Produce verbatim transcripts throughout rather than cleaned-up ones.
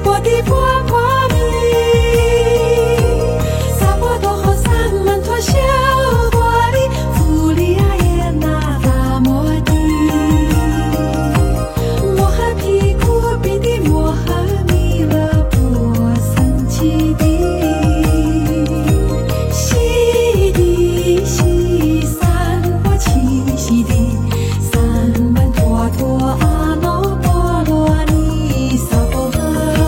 波的波波米，萨波多和萨曼托小多里，弗里亚耶那达摩的，摩诃毗苦比的摩诃弥勒波僧祇的，悉地悉三波七悉地，三曼陀陀阿耨波罗尼萨婆诃。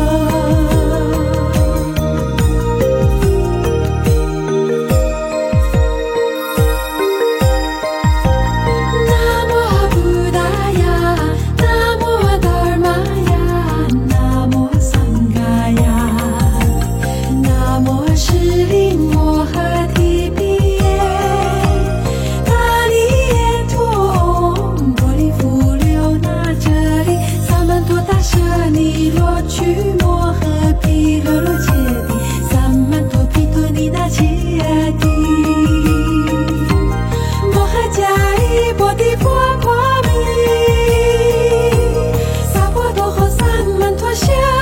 南无布达呀，南无达玛呀，南无桑伽呀，南无释利摩诃提毗耶，达利耶陀嗡波利富留那遮利，萨曼陀达舍尼罗曲摩诃毗诃罗切帝，萨曼陀毗陀尼那切帝，摩诃迦叶波提波波米，萨婆多诃萨曼陀小